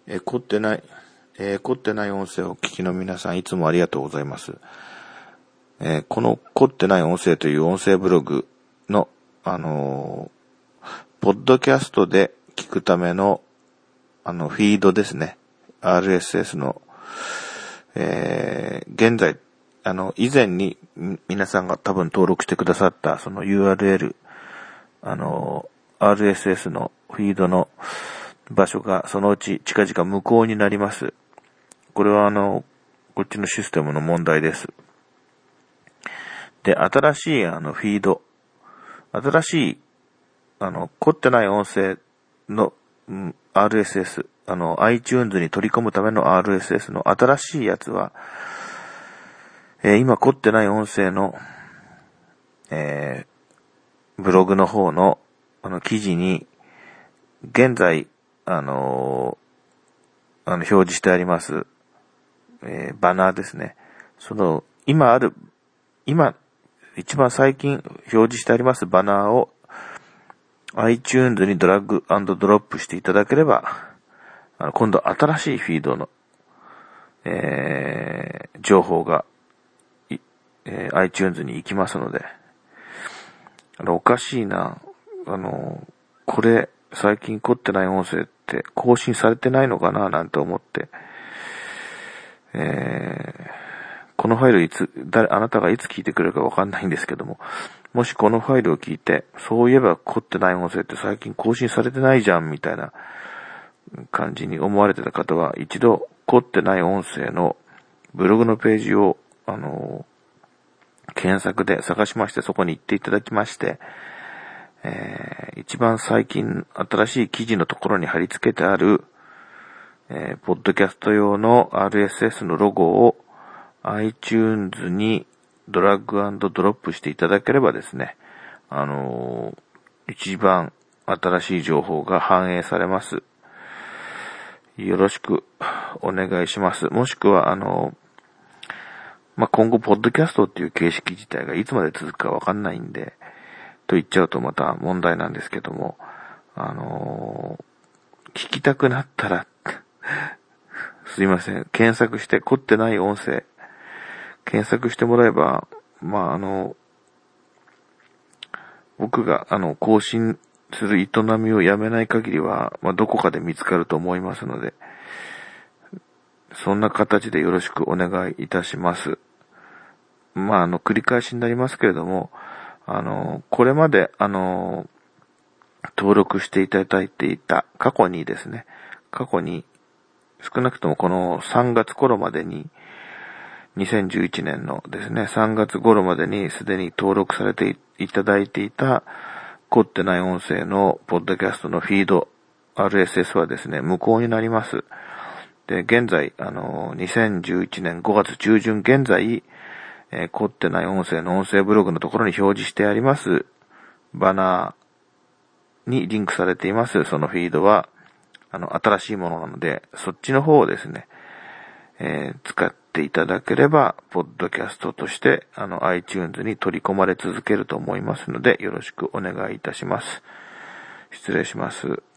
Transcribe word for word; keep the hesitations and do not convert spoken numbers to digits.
えー、凝ってない、えー、凝ってない音声をお聞きの皆さん、いつもありがとうございます。えー、この凝ってない音声という音声ブログの、あのー、ポッドキャストで聞くための、あの、フィードですね。アールエスエス の、えー、現在、あの、以前に皆さんが多分登録してくださったその ユーアールエル、あの、アールエスエス のフィードの場所がそのうち近々無効になります。これはあの、こっちのシステムの問題です。で、新しいあのフィード、新しい、あの、凝ってない音声の、うん、アールエスエス、あの、iTunes に取り込むための アールエスエス の新しいやつは、えー、今凝ってない音声の、えー、ブログの方の、あの、記事に、現在、あのー、あの、表示してあります、えー、バナーですね。その、今ある、今、一番最近表示してありますバナーを iTunes にドラッグ&ドロップしていただければ、あの今度新しいフィードの、えー、情報が、えー、iTunes に行きますので、あの、おかしいな、あの、これ、最近凝ってない音声って更新されてないのかななんて思って、えー、このファイルいつ、誰、あなたがいつ聞いてくれるかわかんないんですけども、もしこのファイルを聞いて、そういえば凝ってない音声って最近更新されてないじゃんみたいな感じに思われてた方は、一度凝ってない音声のブログのページを、あの、検索で探しまして、そこに行っていただきまして、えー、一番最近新しい記事のところに貼り付けてある、えー、ポッドキャスト用の アールエスエス のロゴを iTunes にドラッグ&ドロップしていただければですね、あのー、一番新しい情報が反映されます。よろしくお願いします。もしくは、あのー、まあ、今後、ポッドキャストっていう形式自体がいつまで続くかわかんないんで、と言っちゃうとまた問題なんですけども、あのー、聞きたくなったら、すいません、検索して、凝ってない音声、検索してもらえば、まあ、あの、僕が、あの、更新する営みをやめない限りは、まあ、どこかで見つかると思いますので、そんな形でよろしくお願いいたします。まあ、あの、繰り返しになりますけれども、あの、これまで、あの、登録していただいていた、過去にですね、過去に、少なくともこのさんがつ頃までに、にせんじゅういちねんのですね、さんがつ頃までにすでに登録されていただいていた、凝ってない音声のポッドキャストのフィード、アールエスエス はですね、無効になります。で、現在、あの、にせんじゅういちねんごがつ中旬現在、えー、凝ってない音声の音声ブログのところに表示してあります、バナーにリンクされています、そのフィードは、あの、新しいものなので、そっちの方をですね、えー、使っていただければ、ポッドキャストとして、あの、iTunes に取り込まれ続けると思いますので、よろしくお願いいたします。失礼します。